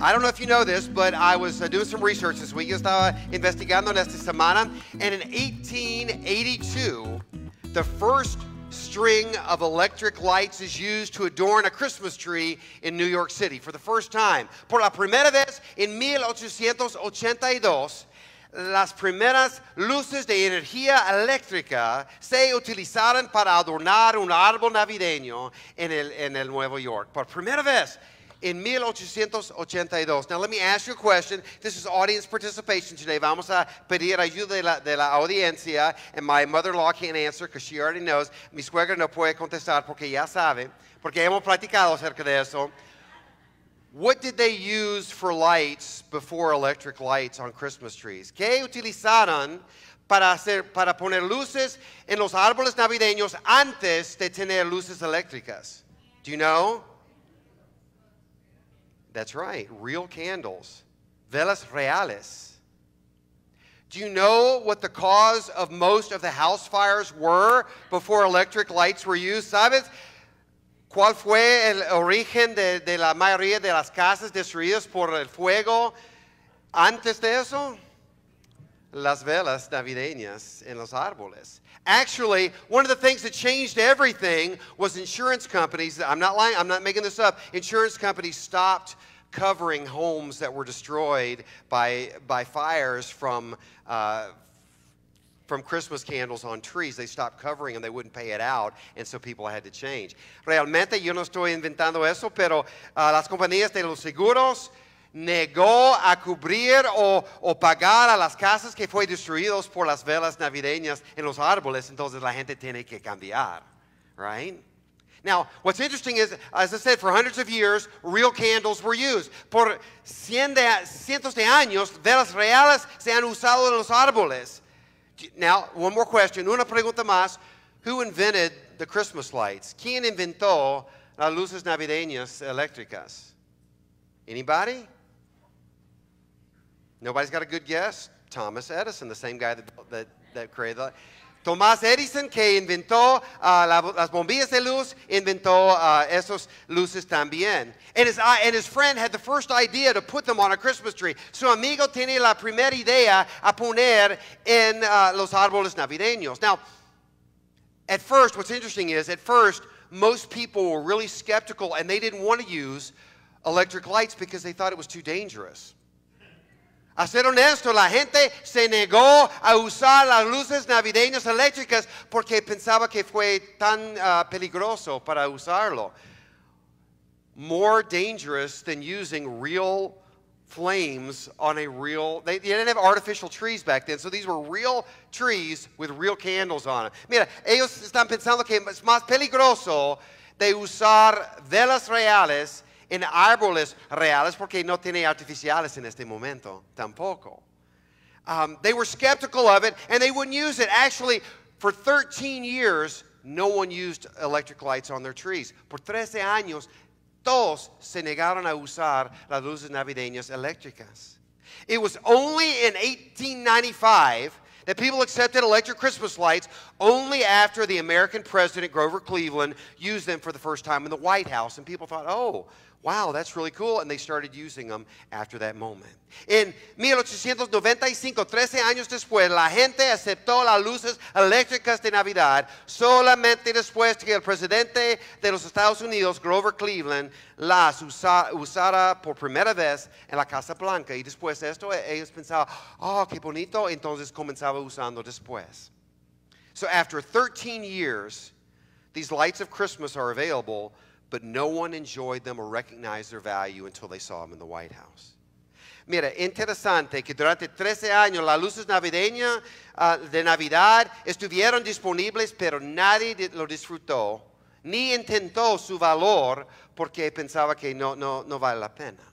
I don't know if you know this, but I was doing some research this week. Yo estaba investigando en esta semana, and in 1882, the first string of electric lights is used to adorn a Christmas tree in New York City for the first time. Por la primera vez en 1882, las primeras luces de energía eléctrica se utilizaron para adornar un árbol navideño en el Nueva York. Por primera vez in 1882. Now let me ask you a question. This is audience participation today. Vamos a pedir ayuda de la audiencia. And my mother-in-law can't answer because she already knows. Mi suegra no puede contestar porque ya sabe. Porque hemos platicado acerca de eso. What did they use for lights before electric lights on Christmas trees? ¿Qué utilizaron para poner luces en los árboles navideños antes de tener luces eléctricas? Do you know? That's right, real candles, velas reales. Do you know what the cause of most of the house fires were before electric lights were used? ¿Sabes cuál fue el origen de la mayoría de las casas destruidas por el fuego antes de eso? Las velas navideñas en los árboles. Actually, one of the things that changed everything was insurance companies. I'm not lying, I'm not making this up. Insurance companies stopped covering homes that were destroyed by fires from Christmas candles on trees. They stopped covering them. They wouldn't pay it out, and so people had to change. Realmente, yo no estoy inventando eso, pero las compañías de los seguros negó a cubrir o pagar a las casas que fue destruidos por las velas navideñas en los árboles, entonces la gente tiene que cambiar, right? Now, what's interesting is, as I said, for hundreds of years, real candles were used. Por cientos de años, velas reales se han usado en los árboles. Now, one more question, una pregunta más. Who invented the Christmas lights? ¿Quién inventó las luces navideñas eléctricas? Anybody? Nobody's got a good guess? Thomas Edison, the same guy that created the... Tomás Edison, que inventó las bombillas de luz, inventó esos luces también. And his friend had the first idea to put them on a Christmas tree. Su amigo tenía la primera idea a poner en los árboles navideños. Now, at first, what's interesting is, at first, most people were really skeptical and they didn't want to use electric lights because they thought it was too dangerous. A ser honesto, la gente se negó a usar las luces navideñas eléctricas porque pensaba que fue tan peligroso para usarlo. More dangerous than using real flames on a real... They didn't have artificial trees back then, so these were real trees with real candles on it. Mira, ellos están pensando que es más peligroso de usar velas reales en árboles reales porque no tiene artificiales en este momento tampoco. They were skeptical of it and they wouldn't use it. Actually, for 13 years, no one used electric lights on their trees. Por 13 años, todos se negaron a usar las luces navideñas eléctricas. It was only in 1895 that people accepted electric Christmas lights only after the American president, Grover Cleveland, used them for the first time in the White House. And people thought, oh, wow, that's really cool. And they started using them after that moment. En 1895, 13 años después, la gente aceptó las luces eléctricas de Navidad solamente después que el presidente de los Estados Unidos, Grover Cleveland, las usara por primera vez en la Casa Blanca. Y después de esto, ellos pensaban, oh, qué bonito. Entonces comenzaba usando después. So after 13 years, these lights of Christmas are available, but no one enjoyed them or recognized their value until they saw them in the White House. Mira, interesante que durante 13 años las luces navideñas de Navidad estuvieron disponibles, pero nadie lo disfrutó, ni intentó su valor porque pensaba que no vale la pena.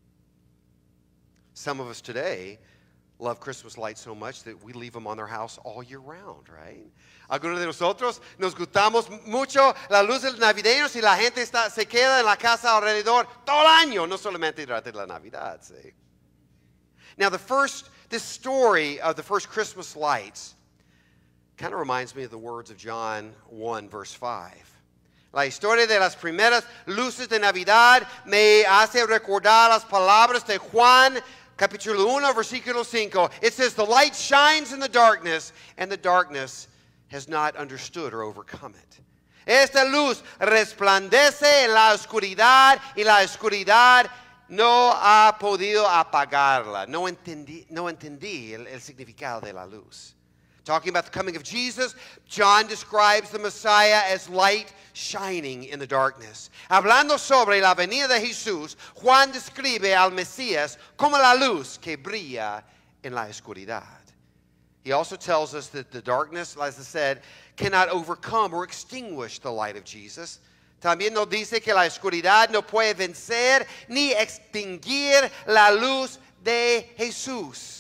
Some of us today love Christmas lights so much that we leave them on their house all year round, right? Algunos de nosotros nos gustamos mucho las luces navideñas y la gente se queda en la casa alrededor todo el año, no solamente durante la Navidad, see? Now, this story of the first Christmas lights kind of reminds me of the words of John 1, verse 5. La historia de las primeras luces de Navidad me hace recordar las palabras de Juan, capítulo 1, versículo 5. It says, the light shines in the darkness, and the darkness has not understood or overcome it. Esta luz resplandece en la oscuridad, y la oscuridad no ha podido apagarla. No entendí el significado de la luz. Talking about the coming of Jesus, John describes the Messiah as light shining in the darkness. Hablando sobre la venida de Jesús, Juan describe al Mesías como la luz que brilla en la oscuridad. He also tells us that the darkness, as I said, cannot overcome or extinguish the light of Jesus. También nos dice que la oscuridad no puede vencer ni extinguir la luz de Jesús.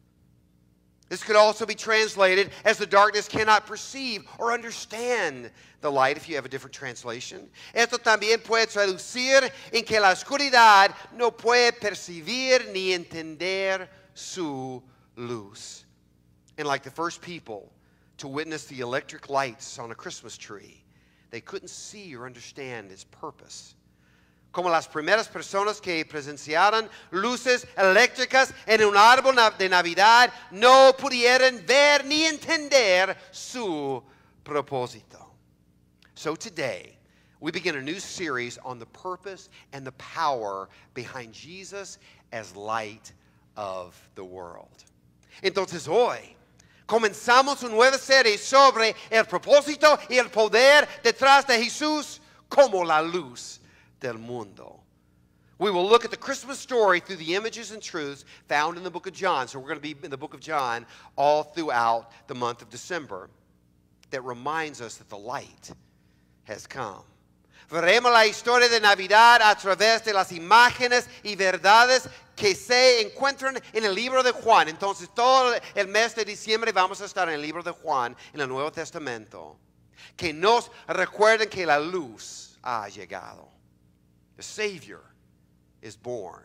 This could also be translated as the darkness cannot perceive or understand the light, if you have a different translation. Esto también puede traducir en que la oscuridad no puede percibir ni entender su luz. And like the first people to witness the electric lights on a Christmas tree, they couldn't see or understand its purpose. Como las primeras personas que presenciaron luces eléctricas en un árbol de Navidad, no pudieron ver ni entender su propósito. So today, we begin a new series on the purpose and the power behind Jesus as light of the world. Entonces hoy, comenzamos una nueva serie sobre el propósito y el poder detrás de Jesús como la luz del mundo. We will look at the Christmas story through the images and truths found in the book of John. So we're going to be in the book of John all throughout the month of December. That reminds us that the light has come. Veremos la historia de Navidad a través de las imágenes y verdades que se encuentran en el libro de Juan. Entonces todo el mes de diciembre vamos a estar en el libro de Juan, en el Nuevo Testamento, que nos recuerden que la luz ha llegado. The Savior is born.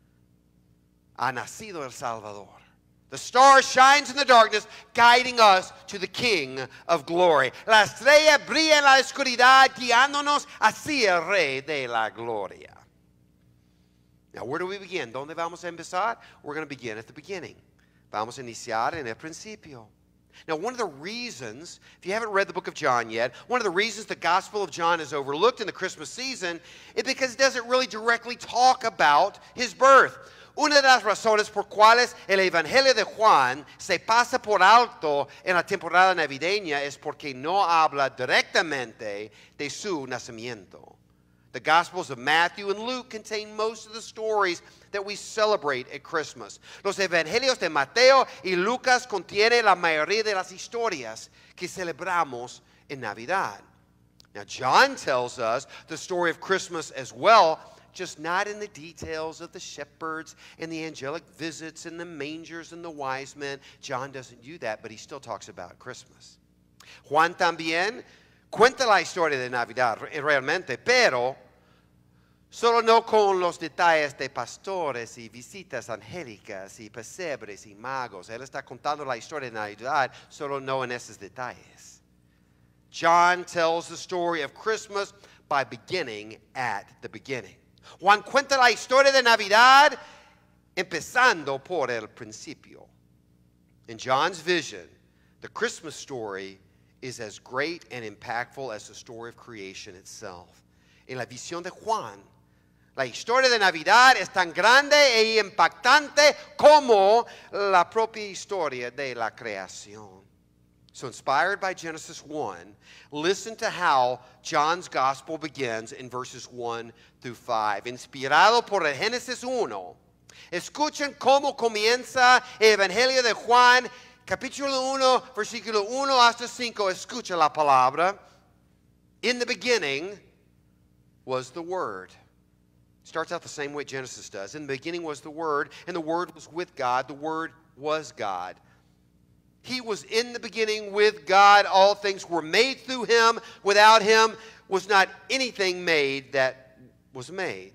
Ha nacido el Salvador. The star shines in the darkness, guiding us to the King of glory. La estrella brilla en la oscuridad, guiándonos hacia el Rey de la Gloria. Now, where do we begin? ¿Dónde vamos a empezar? We're going to begin at the beginning. Vamos a iniciar en el principio. Now, one of the reasons, if you haven't read the book of John yet, one of the reasons the Gospel of John is overlooked in the Christmas season is because it doesn't really directly talk about his birth. Una de las razones por cuales el Evangelio de Juan se pasa por alto en la temporada navideña es porque no habla directamente de su nacimiento. The Gospels of Matthew and Luke contain most of the stories that we celebrate at Christmas. Los Evangelios de Mateo y Lucas contienen la mayoría de las historias que celebramos en Navidad. Now, John tells us the story of Christmas as well, just not in the details of the shepherds and the angelic visits and the mangers and the wise men. John doesn't do that, but he still talks about Christmas. Juan también cuenta la historia de Navidad realmente, pero solo no con los detalles de pastores y visitas angélicas y pesebres y magos. Él está contando la historia de Navidad, solo no en esos detalles. John tells the story of Christmas by beginning at the beginning. Juan cuenta la historia de Navidad empezando por el principio. In John's vision, the Christmas story is as great and impactful as the story of creation itself. En la visión de Juan, la historia de Navidad es tan grande e impactante como la propia historia de la creación. So inspired by Genesis 1, listen to how John's gospel begins in verses 1 through 5. Inspirado por el Génesis 1, escuchen cómo comienza el Evangelio de Juan, capítulo 1, versículo 1 hasta 5. Escucha la palabra. In the beginning was the Word. Starts out the same way Genesis does. In the beginning was the Word, and the Word was with God. The Word was God. He was in the beginning with God. All things were made through him. Without him was not anything made that was made.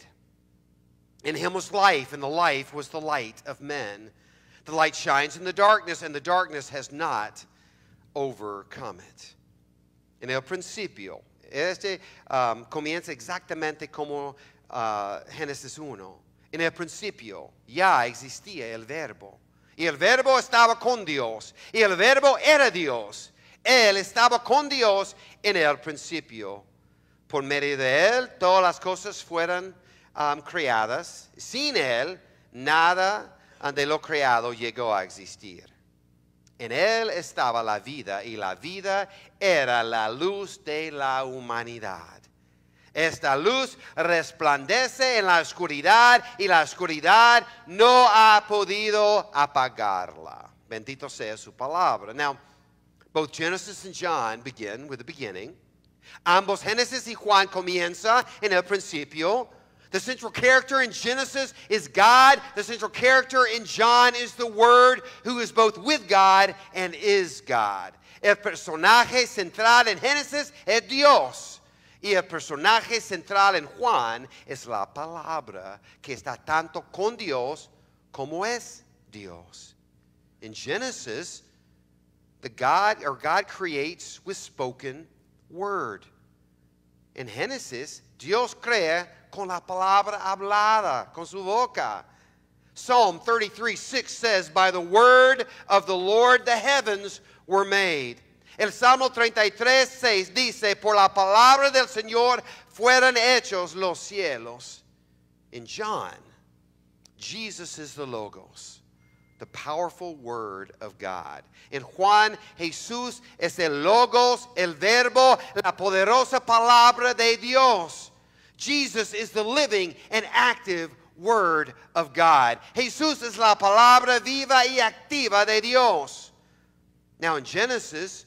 In him was life, and the life was the light of men. The light shines in the darkness, and the darkness has not overcome it. En el principio, Comienza exactamente como Génesis 1. En el principio ya existía el verbo. Y el verbo estaba con Dios. Y el verbo era Dios. Él estaba con Dios en el principio. Por medio de Él todas las cosas fueron creadas. Sin Él nada de lo creado llegó a existir. En Él estaba la vida y la vida era la luz de la humanidad. Esta luz resplandece en la oscuridad y la oscuridad no ha podido apagarla. Bendito sea su palabra. Now, both Genesis and John begin with the beginning. Ambos Génesis y Juan comienza en el principio. The central character in Genesis is God. The central character in John is the Word, who is both with God and is God. El personaje central en Génesis es Dios. Y el personaje central en Juan es la palabra, que está tanto con Dios como es Dios. In Genesis, God creates with spoken word. En Génesis, Dios crea con la palabra hablada, con su boca. Psalm 33:6 says, by the word of the Lord the heavens were made. El Salmo 33:6 dice, por la palabra del Señor fueron hechos los cielos. In John, Jesus is the Logos, the powerful word of God. En Juan, Jesús es el Logos, el Verbo, la poderosa palabra de Dios. Jesus is the living and active word of God. Jesús es la palabra viva y activa de Dios. Now in Genesis,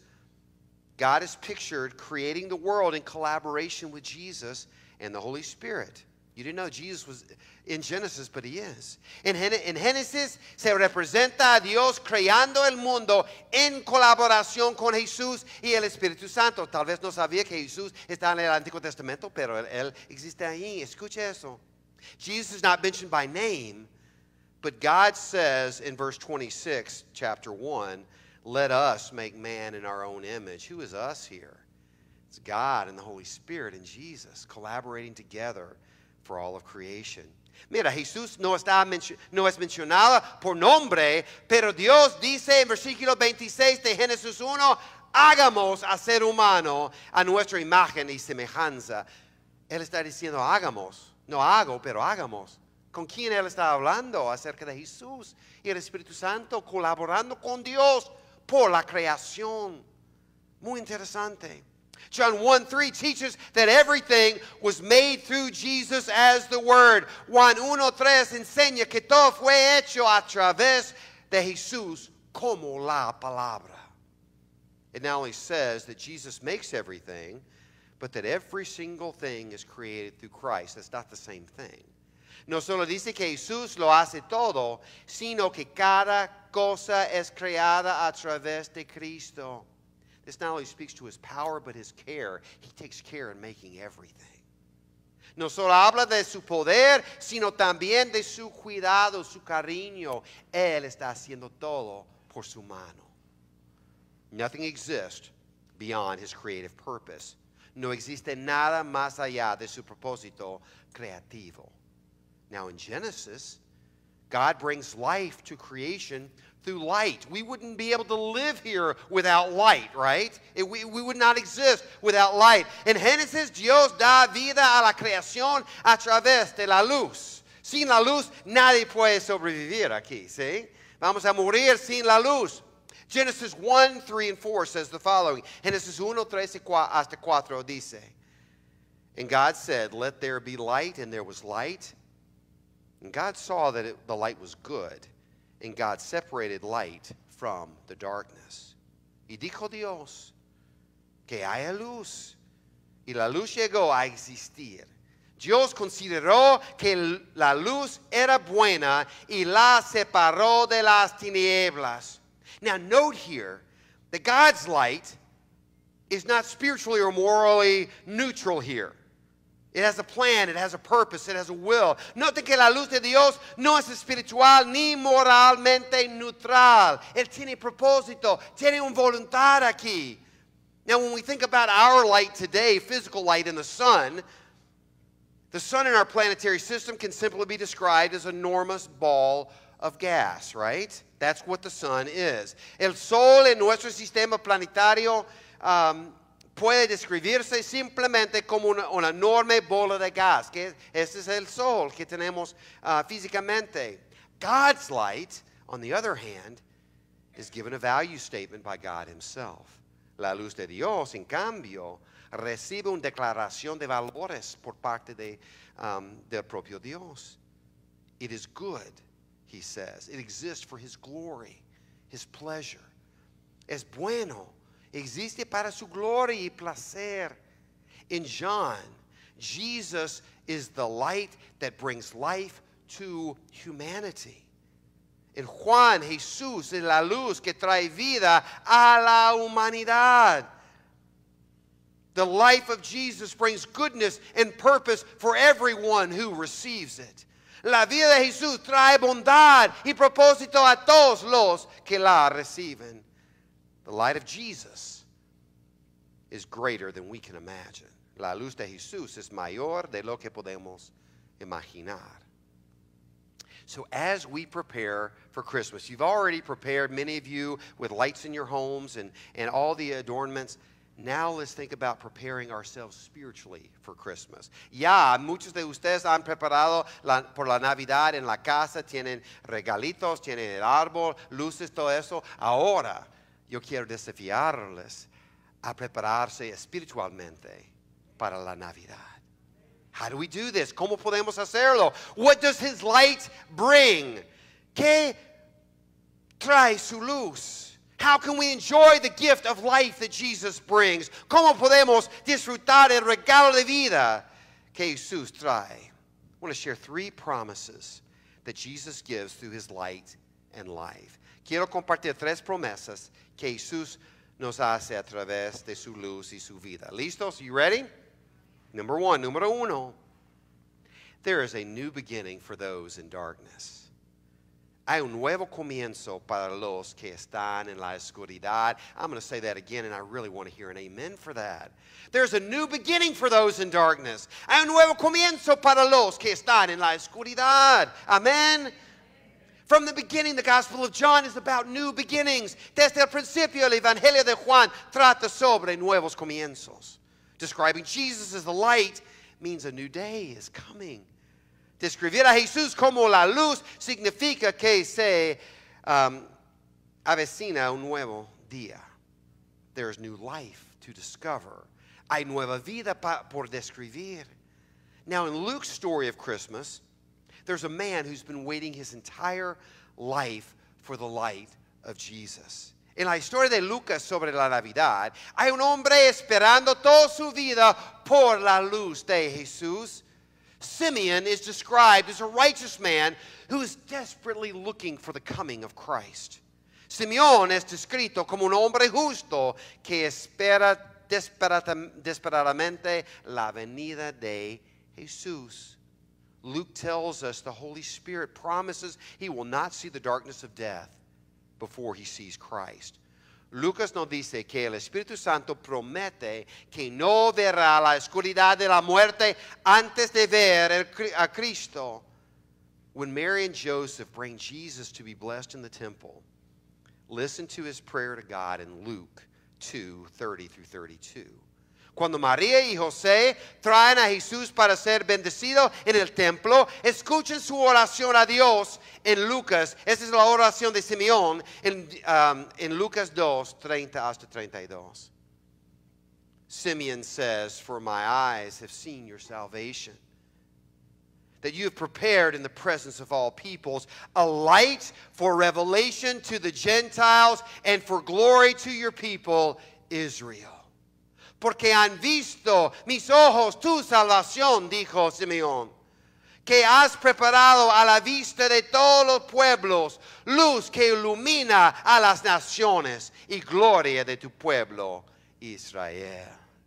God is pictured creating the world in collaboration with Jesus and the Holy Spirit. You didn't know Jesus was in Genesis, but he is. En Génesis se representa a Dios creando el mundo en colaboración con Jesús y el Espíritu Santo. Tal vez no sabía que Jesús está en el Antiguo Testamento, pero él existe ahí. Escuche eso. Jesus is not mentioned by name, but God says in verse 26, chapter 1, let us make man in our own image. Who is us here? It's God and the Holy Spirit and Jesus collaborating together for all of creation. Mira, Jesús no es mencionado por nombre, pero Dios dice en versículo 26 de Génesis 1, hagamos al ser humano a nuestra imagen y semejanza. Él está diciendo hagamos, no hago, pero hagamos. ¿Con quién él está hablando? Acerca de Jesús y el Espíritu Santo colaborando con Dios por la creación. Muy interesante. John 1:3 teaches that everything was made through Jesus as the Word. Juan 1:3 enseña que todo fue hecho a través de Jesús como la palabra. It not only says that Jesus makes everything, but that every single thing is created through Christ. That's not the same thing. No solo dice que Jesús lo hace todo, sino que cada cosa es creada a través de Cristo. This not only speaks to his power, but his care. He takes care in making everything. No solo habla de su poder, sino también de su cuidado, su cariño. Él está haciendo todo por su mano. Nothing exists beyond his creative purpose. No existe nada más allá de su propósito creativo. Now in Genesis, God brings life to creation through light. We wouldn't be able to live here without light, right? We would not exist without light. En Génesis, Dios da vida a la creación a través de la luz. Sin la luz, nadie puede sobrevivir aquí, ¿sí? Vamos a morir sin la luz. Genesis 1, 3, and 4 says the following. Genesis 1, 3 hasta 4 dice, and God said, let there be light, and there was light. And God saw that the light was good, and God separated light from the darkness. Y dijo Dios, que haya luz. Y la luz llegó a existir. Dios consideró que la luz era buena y la separó de las tinieblas. Now note here that God's light is not spiritually or morally neutral here. It has a plan, it has a purpose, it has a will. Note que la luz de Dios no es espiritual ni moralmente neutral. Él tiene propósito, tiene una voluntad aquí. Now, when we think about our light today, physical light in the sun in our planetary system can simply be described as an enormous ball of gas, right? That's what the sun is. El Sol en nuestro sistema planetario puede describirse simplemente como una enorme bola de gas. Que este es el Sol que tenemos físicamente. God's light, on the other hand, is given a value statement by God himself. La luz de Dios, en cambio, recibe una declaración de valores por parte del propio Dios. It is good, he says. It exists for his glory, his pleasure. Es bueno. Existe para su gloria y placer. In John, Jesus is the light that brings life to humanity. En Juan, Jesús es la luz que trae vida a la humanidad. The life of Jesus brings goodness and purpose for everyone who receives it. La vida de Jesús trae bondad y propósito a todos los que la reciben. The light of Jesus is greater than we can imagine. La luz de Jesús es mayor de lo que podemos imaginar. So as we prepare for Christmas, you've already prepared, many of you, with lights in your homes and all the adornments. Now let's think about preparing ourselves spiritually for Christmas. Ya, muchos de ustedes han preparado por la Navidad en la casa, tienen regalitos, tienen el árbol, luces, todo eso. Ahora, yo quiero desafiarles a prepararse espiritualmente para la Navidad. How do we do this? ¿Cómo podemos hacerlo? What does his light bring? ¿Qué trae su luz? How can we enjoy the gift of life that Jesus brings? ¿Cómo podemos disfrutar el regalo de vida que Jesús trae? I want to share 3 promises that Jesus gives through his light and life. Quiero compartir 3 promesas que Jesús nos hace a través de su luz y su vida. ¿Listos? You ready? Número 1. There is a new beginning for those in darkness. Hay un nuevo comienzo para los que están en la oscuridad. I'm going to say that again, and I really want to hear an amen for that. There's a new beginning for those in darkness. Hay un nuevo comienzo para los que están en la oscuridad. Amen. From the beginning, the Gospel of John is about new beginnings. Desde el principio, el Evangelio de Juan trata sobre nuevos comienzos. Describing Jesus as the light means a new day is coming. Describir a Jesús como la luz significa que se avecina un nuevo día. There is new life to discover. Hay nueva vida por describir. Now, in Luke's story of Christmas, there's a man who's been waiting his entire life for the light of Jesus. En la historia de Lucas sobre la Navidad, hay un hombre esperando toda su vida por la luz de Jesús. Simeon is described as a righteous man who is desperately looking for the coming of Christ. Simeón es descrito como un hombre justo que espera desesperadamente la venida de Jesús. Luke tells us the Holy Spirit promises he will not see the darkness of death before he sees Christ. Lucas nos dice que el Espíritu Santo promete que no verá la oscuridad de la muerte antes de ver a Cristo. When Mary and Joseph bring Jesus to be blessed in the temple, listen to his prayer to God in Luke 2:30-32. Cuando María y José traen a Jesús para ser bendecido en el templo, escuchen su oración a Dios en Lucas. Esa es la oración de Simeón en Lucas 2:30-32. Simeon says, "For my eyes have seen your salvation, that you have prepared in the presence of all peoples a light for revelation to the Gentiles and for glory to your people, Israel. Porque han visto mis ojos tu salvación, dijo Simeón, que has preparado a la vista de todos los pueblos, luz que ilumina a las naciones y gloria de tu pueblo, Israel."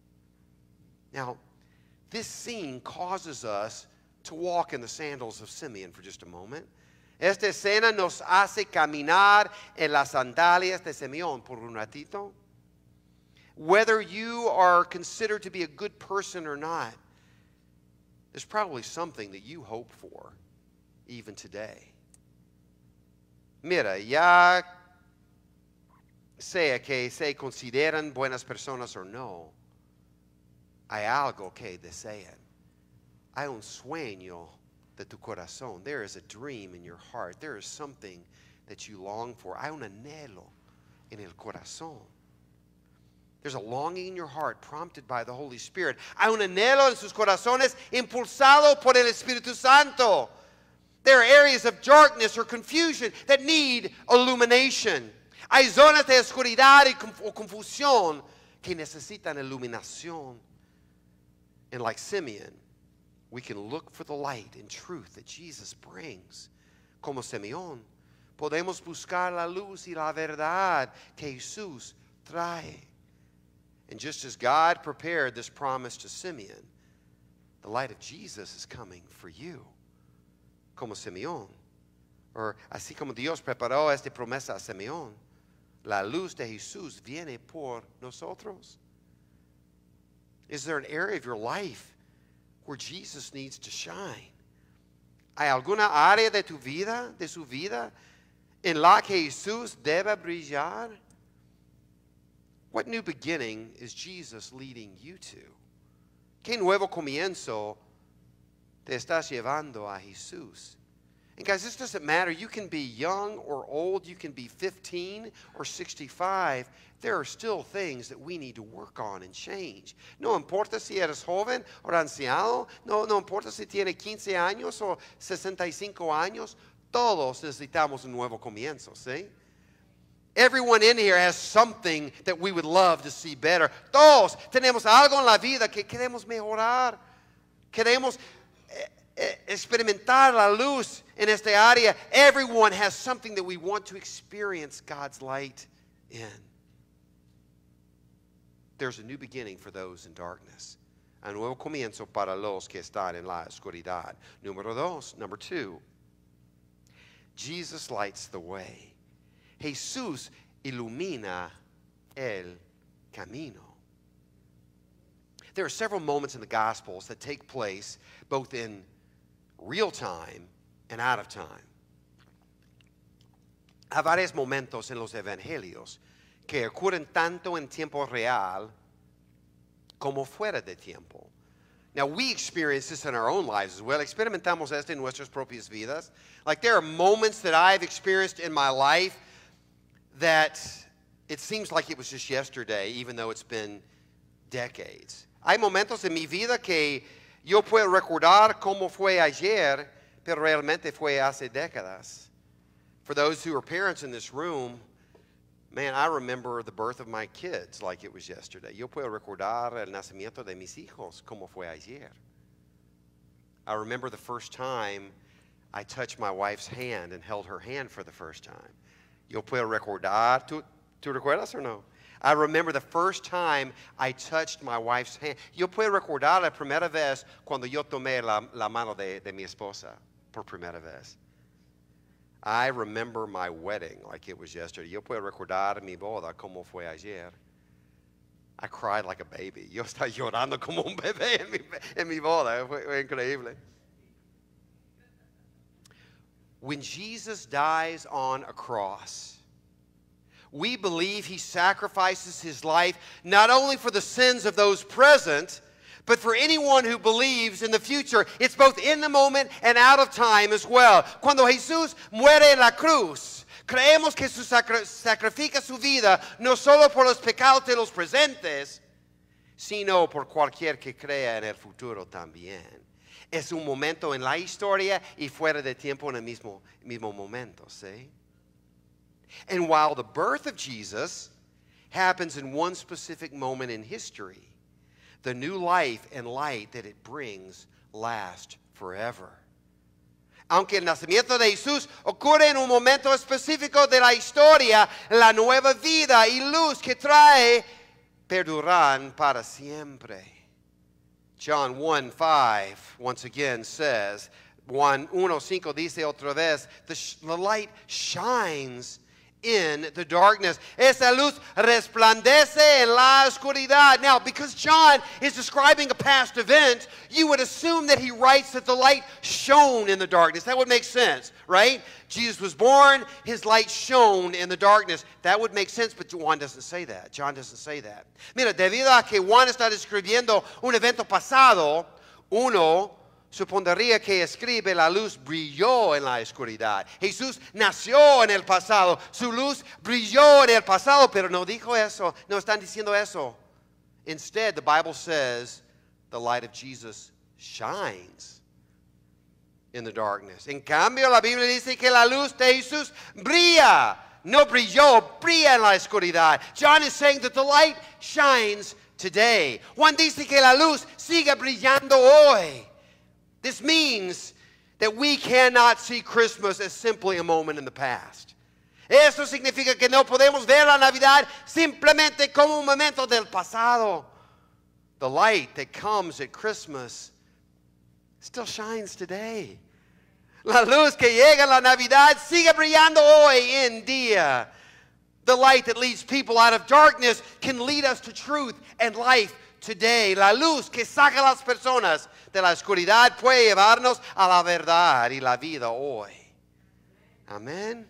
Now, this scene causes us to walk in the sandals of Simeon for just a moment. Esta escena nos hace caminar en las sandalias de Simeón por un ratito. Whether you are considered to be a good person or not, there's probably something that you hope for even today. Mira, ya sea que se consideran buenas personas o no, hay algo que desean. Hay un sueño de tu corazón. There is a dream in your heart. There is something that you long for. Hay un anhelo en el corazón. There's a longing in your heart prompted by the Holy Spirit. Hay un anhelo en sus corazones impulsado por el Espíritu Santo. There are areas of darkness or confusion that need illumination. Hay zonas de oscuridad o confusión que necesitan iluminación. And like Simeon, we can look for the light and truth that Jesus brings. Como Simeón, podemos buscar la luz y la verdad que Jesús trae. And just as God prepared this promise to Simeon, the light of Jesus is coming for you. Como Simeón. Or así como Dios preparó esta promesa a Simeón, la luz de Jesús viene por nosotros. Is there an area of your life where Jesus needs to shine? ¿Hay alguna área de tu vida, de su vida, en la que Jesús debe brillar? What new beginning is Jesus leading you to? ¿Qué nuevo comienzo te estás llevando a Jesús? And guys, this doesn't matter. You can be young or old. You can be 15 or 65. There are still things that we need to work on and change. No importa si eres joven o anciano. No importa si tiene 15 años o 65 años. Todos necesitamos un nuevo comienzo, ¿sí? Everyone in here has something that we would love to see better. Todos tenemos algo en la vida que queremos mejorar. Queremos experimentar la luz en esta área. Everyone has something that we want to experience God's light in. There's a new beginning for those in darkness. A nuevo comienzo para los que están en la oscuridad. Number two, Jesus lights the way. Jesús ilumina el camino. There are several moments in the Gospels that take place both in real time and out of time. Hay varios momentos en los evangelios que ocurren tanto en tiempo real como fuera de tiempo. Now, we experience this in our own lives as well. Experimentamos esto en nuestras propias vidas. Like, there are moments that I've experienced in my life that it seems like it was just yesterday, even though it's been decades. Hay momentos en mi vida que yo puedo recordar cómo fue ayer, pero realmente fue hace décadas. For those who are parents in this room, man, I remember the birth of my kids like it was yesterday. Yo puedo recordar el nacimiento de mis hijos como fue ayer. I remember the first time I touched my wife's hand and held her hand for the first time. Yo puedo recordar, ¿tú recuerdas o no? I remember the first time I touched my wife's hand. Yo puedo recordar la primera vez cuando yo tomé la mano de mi esposa por primera vez. I remember my wedding like it was yesterday. Yo puedo recordar mi boda como fue ayer. I cried like a baby. Yo estaba llorando como un bebé en mi boda. Fue increíble. When Jesus dies on a cross, we believe he sacrifices his life not only for the sins of those present, but for anyone who believes in the future. It's both in the moment and out of time as well. Cuando Jesús muere en la cruz, creemos que sacrifica su vida no solo por los pecados de los presentes, sino por cualquier que crea en el futuro también. Es un momento en la historia y fuera de tiempo en el mismo momento, ¿sí? And while the birth of Jesus happens in one specific moment in history, the new life and light that it brings last forever. Aunque el nacimiento de Jesús ocurre en un momento específico de la historia, la nueva vida y luz que trae perduran para siempre. John 1:5 once again says, Juan 1:5 dice otra vez, the light shines in the darkness. Esa luz resplandece en la oscuridad. Now, because John is describing a past event, you would assume that he writes that the light shone in the darkness. That would make sense, right? Jesus was born, his light shone in the darkness. That would make sense, but Juan doesn't say that. John doesn't say that. Mira, debido a que Juan está describiendo un evento pasado, uno supondría que escribe la luz brilló en la oscuridad. Jesús nació en el pasado. Su luz brilló en el pasado, pero no dijo eso. No están diciendo eso. Instead, the Bible says the light of Jesus shines in the darkness. En cambio, la Biblia dice que la luz de Jesús brilla. No brilló, brilla en la oscuridad. John is saying that the light shines today. Juan dice que la luz sigue brillando hoy. This means that we cannot see Christmas as simply a moment in the past. Esto significa que no podemos ver la Navidad simplemente como un momento del pasado. The light that comes at Christmas still shines today. La luz que llega en la Navidad sigue brillando hoy en día. The light that leads people out of darkness can lead us to truth and life today. La luz que saca a las personas de la oscuridad puede llevarnos a la verdad y la vida hoy. Amén.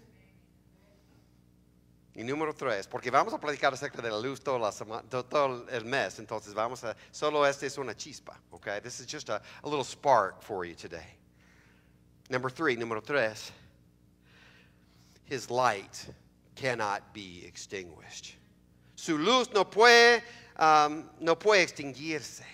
Y número 3, porque vamos a platicar acerca de la luz todo el mes, entonces solo esta es una chispa, okay? This is just a little spark for you today. Número 3, his light cannot be extinguished. Su luz no puede extinguirse.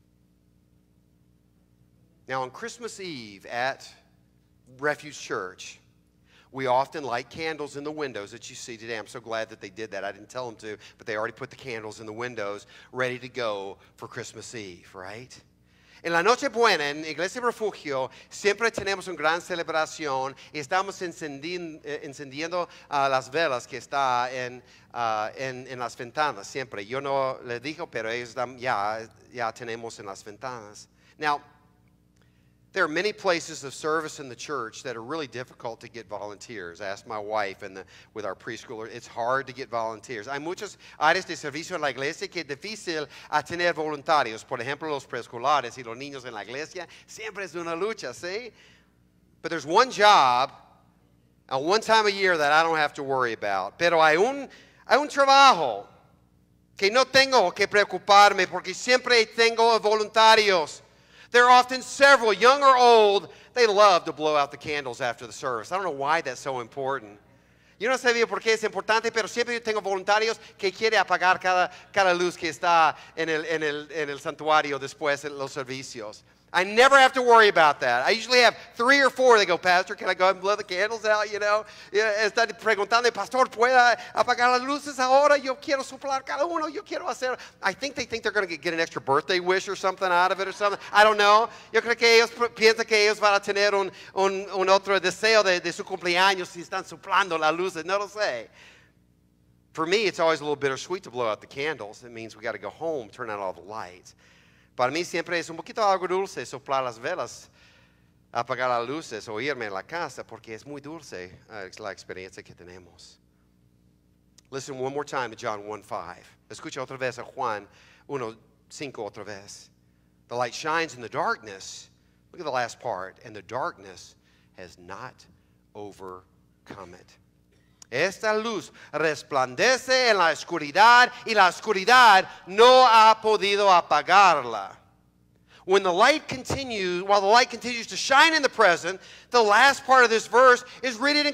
Now, on Christmas Eve at Refuge Church, we often light candles in the windows that you see today. I'm so glad that they did that. I didn't tell them to, but they already put the candles in the windows ready to go for Christmas Eve, right? En la Nochebuena, en Iglesia Refugio, siempre tenemos una gran celebración y estamos encendiendo las velas que está en las ventanas, siempre. Yo no les digo, pero ellos ya tenemos en las ventanas. Now, there are many places of service in the church that are really difficult to get volunteers. I asked my wife with our preschooler, it's hard to get volunteers. Hay muchas áreas de servicio en la iglesia que es difícil a tener voluntarios. Por ejemplo, los preescolares y los niños en la iglesia. Siempre es una lucha, ¿sí? But there's one job, one time a year that I don't have to worry about. Pero hay un trabajo que no tengo que preocuparme porque siempre tengo voluntarios. There are often several, young or old, they love to blow out the candles after the service. I don't know why that's so important. Yo no sabía por qué es importante, pero siempre yo tengo voluntarios que quieren apagar cada luz que está en el santuario después de los servicios. I never have to worry about that. I usually have 3 or 4. They go, Pastor, can I go ahead and blow the candles out, you know? Están preguntando, Pastor, ¿puedo apagar las luces ahora? Yo quiero soplar cada uno. Yo quiero hacer. I think they think they're going to get an extra birthday wish or something out of it or something. I don't know. Yo creo que ellos piensan que ellos van a tener un otro deseo de su cumpleaños si están soplando las luces. No lo sé. For me, it's always a little bittersweet to blow out the candles. It means we got to go home, turn out all the lights. Para mí siempre es un poquito algo dulce soplar las velas, apagar las luces o irme a la casa porque es muy dulce la experiencia que tenemos. Listen one more time to John 1:5. Escucha otra vez a Juan 1:5 otra vez. The light shines in the darkness. Look at the last part. And the darkness has not overcome it. Esta luz resplandece en la oscuridad y la oscuridad no ha podido apagarla. While the light continues to shine in the present, the last part of this verse is written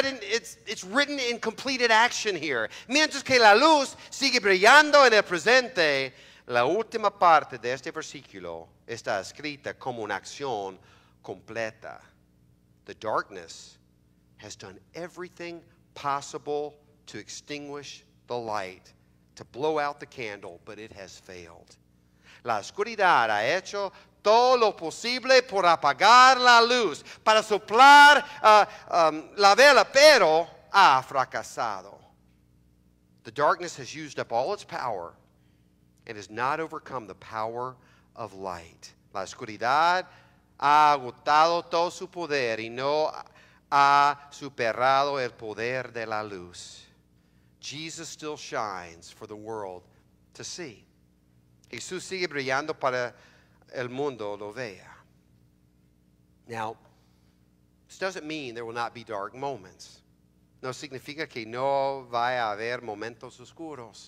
in completed action here. Mientras que la luz sigue brillando en el presente, la última parte de este versículo está escrita como una acción completa. The darkness has done everything possible to extinguish the light, to blow out the candle, but it has failed. La oscuridad ha hecho todo lo posible por apagar la luz, para soplar la vela, pero ha fracasado. The darkness has used up all its power and has not overcome the power of light. La oscuridad ha agotado todo su poder y no ha superado el poder de la luz. Jesus still shines for the world to see. Jesús sigue brillando para el mundo lo vea. Now, this doesn't mean there will not be dark moments. No significa que no vaya a haber momentos oscuros.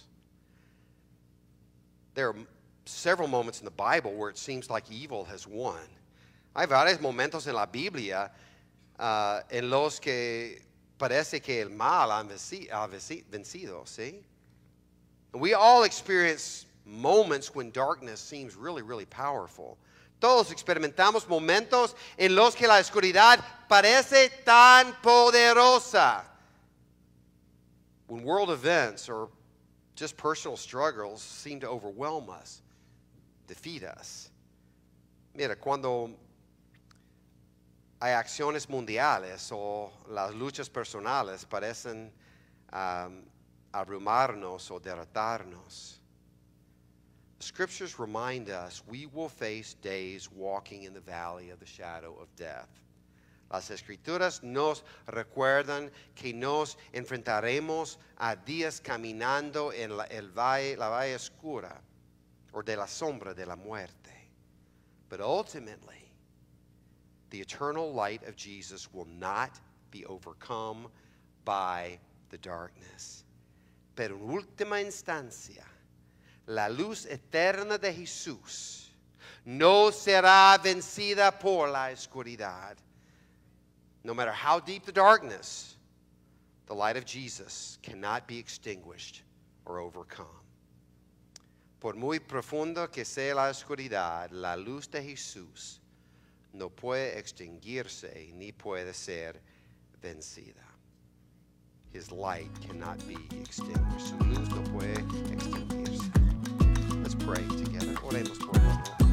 There are several moments in the Bible where it seems like evil has won. Hay varios momentos en la Biblia en los que parece que el mal ha vencido, ¿sí? We all experience moments when darkness seems really, really powerful. Todos experimentamos momentos en los que la oscuridad parece tan poderosa. When world events or just personal struggles seem to overwhelm us, defeat us. Mira, cuando hay acciones mundiales o las luchas personales parecen abrumarnos o derrotarnos, the scriptures remind us we will face days walking in the valley of the shadow of death. Las escrituras nos recuerdan que nos enfrentaremos a días caminando en la valle oscura o de la sombra de la muerte. But ultimately, the eternal light of Jesus will not be overcome by the darkness. Pero en última instancia, la luz eterna de Jesús no será vencida por la oscuridad. No matter how deep the darkness, the light of Jesus cannot be extinguished or overcome. Por muy profundo que sea la oscuridad, la luz de Jesús no puede extinguirse ni puede ser vencida. His light cannot be extinguished. Su luz no puede extinguirse. Let's pray together. Oremos por favor.